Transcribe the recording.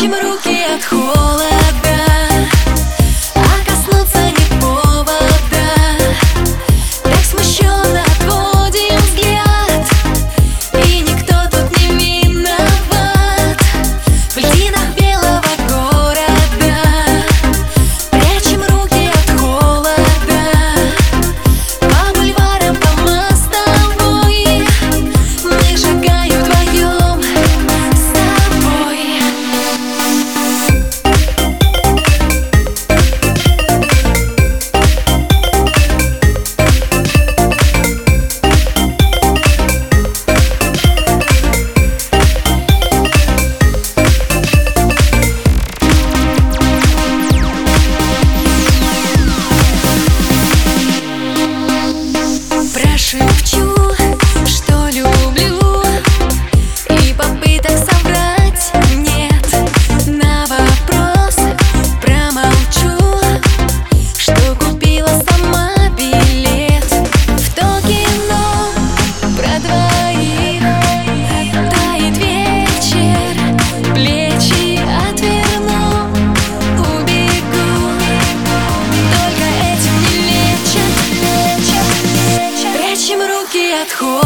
Прячем руки от холода, а коснуться не повода. Так смущенно отводим взгляд, и никто тут не виноват. В льдинах белого города прячем руки от холода. По бульварам, по мостовой мы шагаем вдвоем с тобой. Прошепчу, что люблю, и попыток соврать нет. На вопросы промолчу, что купила сама билет в то кино про двоих. Тает вечер, плечи отверну, убегу. Только этим не лечат. Прячем руки от холода.